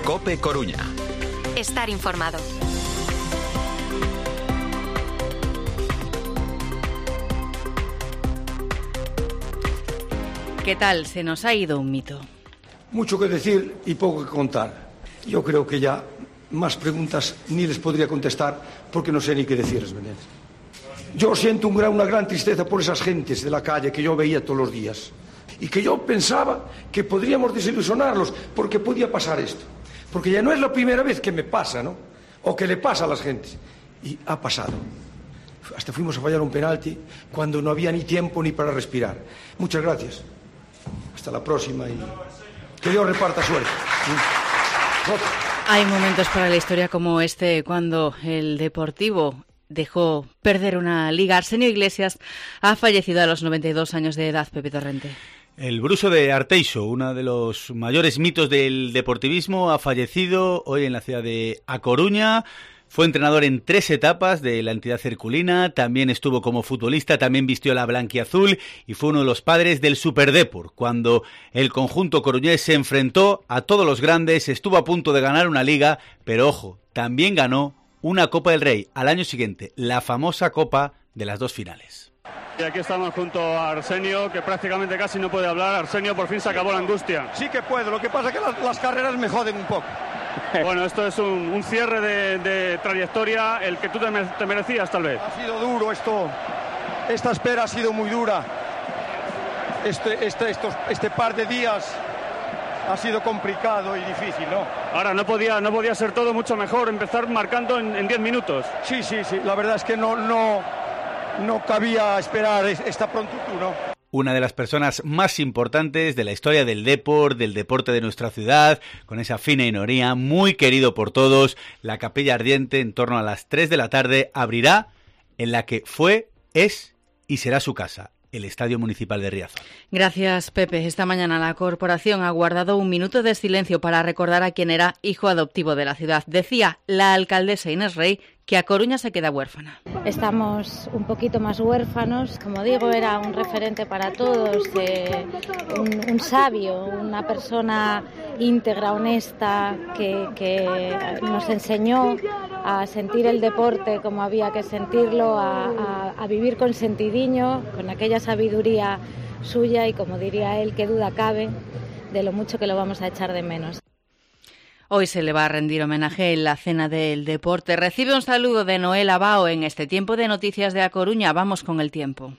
COPE Coruña. Estar informado. ¿Qué tal? Se nos ha ido un mito. Mucho que decir y poco que contar. Yo creo que ya más preguntas ni les podría contestar porque no sé ni qué decirles, ¿verdad? Yo siento una gran tristeza por esas gentes de la calle que yo veía todos los días y que yo pensaba que podríamos desilusionarlos porque podía pasar esto. Porque ya no es la primera vez que me pasa, ¿no? O que le pasa a las gentes. Y ha pasado. Hasta fuimos a fallar un penalti cuando no había ni tiempo ni para respirar. Muchas gracias. Hasta la próxima y que Dios reparta suerte. Hay momentos para la historia como este, cuando el Deportivo dejó perder una liga. Arsenio Iglesias ha fallecido a los 92 años de edad, Pepe Torrente. El bruxo de Arteixo, uno de los mayores mitos del deportivismo, ha fallecido hoy en la ciudad de A Coruña. Fue entrenador en 3 etapas de la entidad herculina, también estuvo como futbolista, también vistió la blanquiazul y fue uno de los padres del Superdepor. Cuando el conjunto coruñés se enfrentó a todos los grandes, estuvo a punto de ganar una liga, pero ojo, también ganó una Copa del Rey al año siguiente, la famosa Copa de las 2 finales. Y aquí estamos junto a Arsenio, que prácticamente casi no puede hablar. Arsenio, por fin se acabó la angustia. Sí que puedo, lo que pasa es que las carreras me joden un poco. Bueno, esto es un cierre de trayectoria, el que tú te merecías tal vez. Ha sido duro esto, esta espera ha sido muy dura. Este par de días ha sido complicado y difícil, ¿no? Ahora no podía ser todo mucho mejor, empezar marcando en 10 minutos. Sí, la verdad es que no cabía esperar esta prontitud, ¿no? Una de las personas más importantes de la historia del deporte de nuestra ciudad, con esa fina ironía, muy querido por todos. La Capella Ardiente, en torno a las 3 de la tarde, abrirá en la que fue, es y será su casa, el Estadio Municipal de Riazor. Gracias, Pepe. Esta mañana la corporación ha guardado un minuto de silencio para recordar a quien era hijo adoptivo de la ciudad. Decía la alcaldesa Inés Rey que A Coruña se queda huérfana. Estamos un poquito más huérfanos. Como digo, era un referente para todos, un sabio, una persona íntegra, honesta, que nos enseñó a sentir el deporte como había que sentirlo, a vivir con sentidiño, con aquella sabiduría suya y, como diría él, qué duda cabe de lo mucho que lo vamos a echar de menos. Hoy se le va a rendir homenaje en la Cena del Deporte. Recibe un saludo de Noel Abao en este tiempo de noticias de A Coruña. Vamos con el tiempo.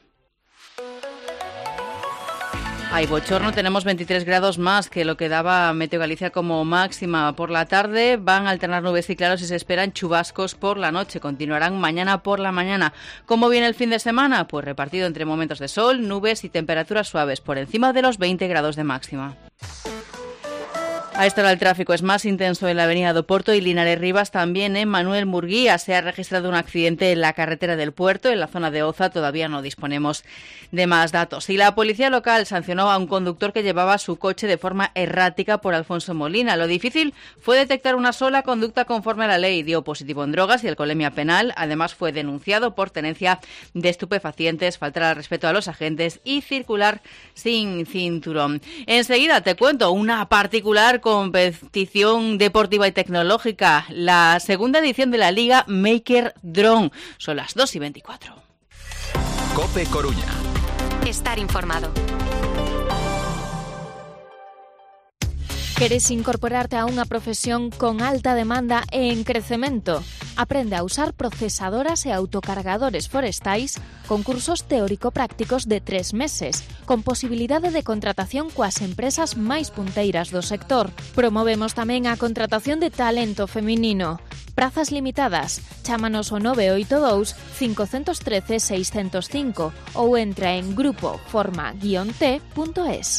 Hay bochorno, tenemos 23 grados más que lo que daba Meteo Galicia como máxima. Por la tarde van a alternar nubes y claros y se esperan chubascos por la noche. Continuarán mañana por la mañana. ¿Cómo viene el fin de semana? Pues repartido entre momentos de sol, nubes y temperaturas suaves por encima de los 20 grados de máxima. A esta hora el tráfico es más intenso en la avenida do Porto y Linares Rivas, también en Manuel Murguía. Se ha registrado un accidente en la carretera del Puerto, en la zona de Oza. Todavía no disponemos de más datos. Y la policía local sancionó a un conductor que llevaba su coche de forma errática por Alfonso Molina. Lo difícil fue detectar una sola conducta conforme a la ley. Dio positivo en drogas y alcoholemia penal. Además fue denunciado por tenencia de estupefacientes, faltar al respeto a los agentes y circular sin cinturón. Enseguida te cuento una particular competición deportiva y tecnológica, la segunda edición de la Liga Maker Drone. Son las 2:24. COPE Coruña. Estar informado. ¿Queres incorporarte a unha profesión con alta demanda e en crecemento? Aprende a usar procesadoras e autocargadores forestais con cursos teórico-prácticos de 3 meses, con posibilidade de contratación coas empresas máis punteiras do sector. Promovemos tamén a contratación de talento feminino. Prazas limitadas. Chámanos ao 982 513 605 ou entra en grupoforma-t.es.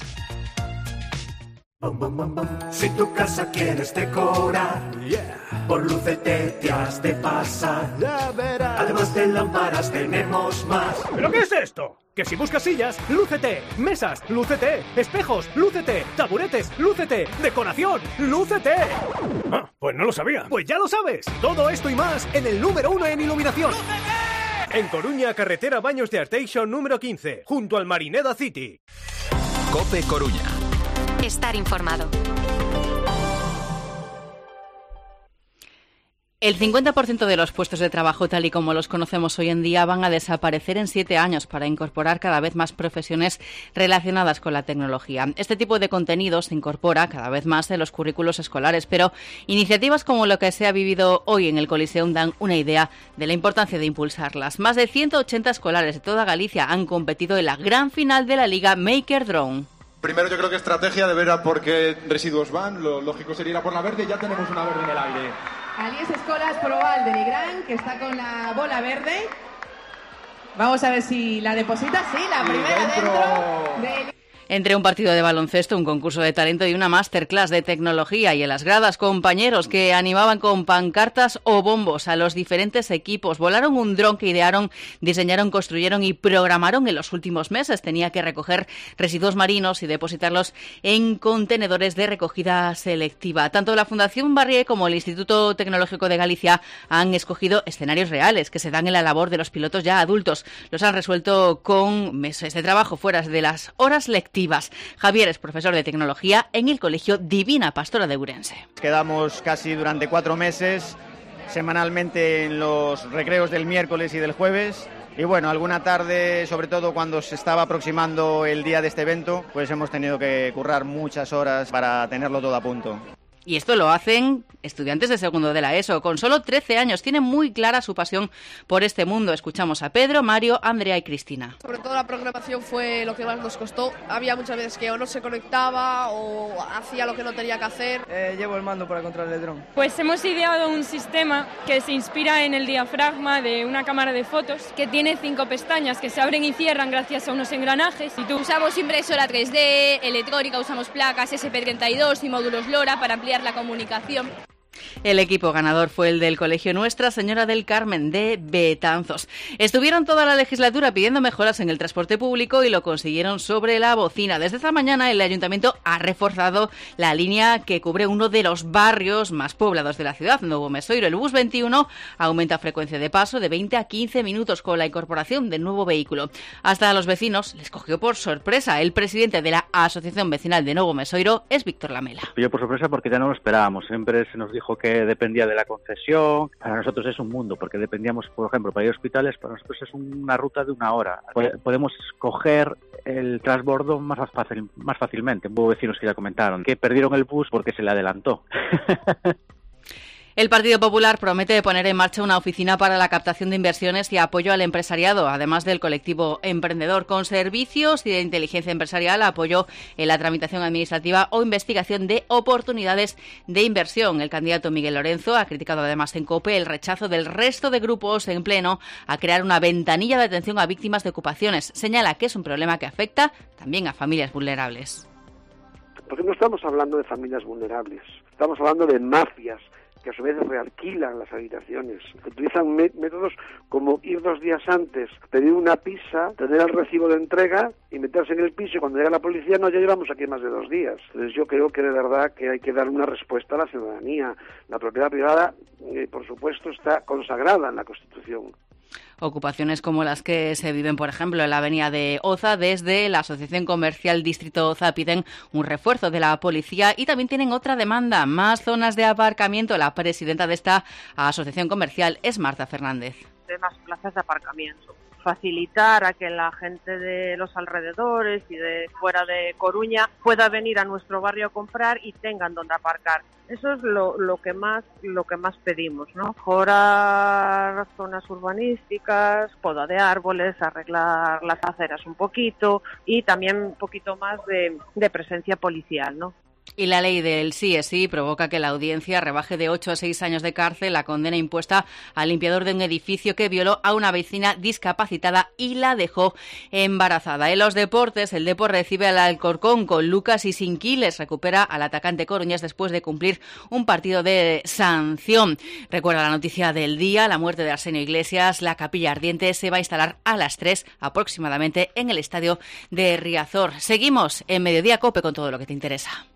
Si tu casa quieres decorar, por Lucete te has de pasar. Además de lámparas tenemos más. ¿Pero qué es esto? Que si buscas sillas, lúcete, mesas, lúcete, espejos, lúcete, taburetes, lúcete, decoración, lúcete. Ah, pues no lo sabía. Pues ya lo sabes. Todo esto y más en el número 1 en iluminación. ¡Lúcete! En Coruña, carretera Baños de Arteixo número 15, junto al Marineda City. COPE Coruña. Estar informado. El 50% de los puestos de trabajo, tal y como los conocemos hoy en día, van a desaparecer en 7 años para incorporar cada vez más profesiones relacionadas con la tecnología. Este tipo de contenido se incorpora cada vez más en los currículos escolares, pero iniciativas como lo que se ha vivido hoy en el Coliseum dan una idea de la importancia de impulsarlas. Más de 180 escolares de toda Galicia han competido en la gran final de la Liga Maker Drone. Primero yo creo que estrategia de ver a por qué residuos van. Lo lógico sería ir a por la verde, ya tenemos una verde en el aire. Alies Escolas Proval de Nigrán, que está con la bola verde. Vamos a ver si la deposita. Sí, la primera dentro. Entre un partido de baloncesto, un concurso de talento y una masterclass de tecnología, y en las gradas compañeros que animaban con pancartas o bombos a los diferentes equipos. Volaron un dron que idearon, diseñaron, construyeron y programaron en los últimos meses. Tenía que recoger residuos marinos y depositarlos en contenedores de recogida selectiva. Tanto la Fundación Barrié como el Instituto Tecnológico de Galicia han escogido escenarios reales que se dan en la labor de los pilotos ya adultos. Los han resuelto con meses de trabajo fuera de las horas lectivas. Javier es profesor de tecnología en el Colegio Divina Pastora de Ourense. Quedamos casi durante 4 meses, semanalmente en los recreos del miércoles y del jueves. Y bueno, alguna tarde, sobre todo cuando se estaba aproximando el día de este evento, pues hemos tenido que currar muchas horas para tenerlo todo a punto. Y esto lo hacen estudiantes de segundo de la ESO. Con solo 13 años tienen muy clara su pasión por este mundo. Escuchamos a Pedro, Mario, Andrea y Cristina. Sobre todo la programación fue lo que más nos costó. Había muchas veces que o no se conectaba o hacía lo que no tenía que hacer. Llevo el mando para controlar el dron. Pues hemos ideado un sistema que se inspira en el diafragma de una cámara de fotos que tiene 5 pestañas que se abren y cierran gracias a unos engranajes. Usamos impresora 3D, electrónica, usamos placas SP32 y módulos LoRa para ampliar la comunicación. El equipo ganador fue el del Colegio Nuestra Señora del Carmen de Betanzos. Estuvieron toda la legislatura pidiendo mejoras en el transporte público y lo consiguieron sobre la bocina. Desde esta mañana el Ayuntamiento ha reforzado la línea que cubre uno de los barrios más poblados de la ciudad, Novo Mesoiro. El bus 21 aumenta frecuencia de paso de 20 a 15 minutos con la incorporación del nuevo vehículo. Hasta a los vecinos les cogió por sorpresa. El presidente de la Asociación Vecinal de Novo Mesoiro es Víctor Lamela. Pilló por sorpresa porque ya no lo esperábamos. Siempre se nos dijo que dependía de la concesión. Para nosotros es un mundo, porque dependíamos, por ejemplo, para ir a hospitales, para nosotros es una ruta de 1 hora. Podemos coger el transbordo más fácilmente. Hubo vecinos que ya comentaron que perdieron el bus porque se le adelantó. El Partido Popular promete poner en marcha una oficina para la captación de inversiones y apoyo al empresariado, además del colectivo emprendedor, con servicios y de inteligencia empresarial, apoyo en la tramitación administrativa o investigación de oportunidades de inversión. El candidato Miguel Lorenzo ha criticado además en COPE el rechazo del resto de grupos en pleno a crear una ventanilla de atención a víctimas de ocupaciones. Señala que es un problema que afecta también a familias vulnerables. Porque no estamos hablando de familias vulnerables, estamos hablando de mafias que a su vez realquilan las habitaciones, que utilizan métodos como ir 2 días antes, pedir una pizza, tener el recibo de entrega y meterse en el piso, y cuando llega la policía no, ya llevamos aquí más de 2 días. Entonces yo creo que de verdad que hay que dar una respuesta a la ciudadanía. La propiedad privada, por supuesto, está consagrada en la Constitución. Ocupaciones como las que se viven, por ejemplo, en la avenida de Oza. Desde la Asociación Comercial Distrito Oza piden un refuerzo de la policía y también tienen otra demanda, más zonas de aparcamiento. La presidenta de esta asociación comercial es Marta Fernández. De más plazas de aparcamiento. Facilitar a que la gente de los alrededores y de fuera de Coruña pueda venir a nuestro barrio a comprar y tengan donde aparcar. Eso es lo que más pedimos, ¿no? Mejorar zonas urbanísticas, poda de árboles, arreglar las aceras un poquito y también un poquito más de presencia policial, ¿no? Y la ley del sí es sí provoca que la audiencia rebaje de 8 a 6 años de cárcel la condena impuesta al limpiador de un edificio que violó a una vecina discapacitada y la dejó embarazada. En los deportes, el Depor recibe al Alcorcón con Lucas y Sinquiles. Recupera al atacante coruñés después de cumplir un partido de sanción. Recuerda la noticia del día, la muerte de Arsenio Iglesias. La capilla ardiente se va a instalar a las 3 aproximadamente en el estadio de Riazor. Seguimos en Mediodía Cope con todo lo que te interesa.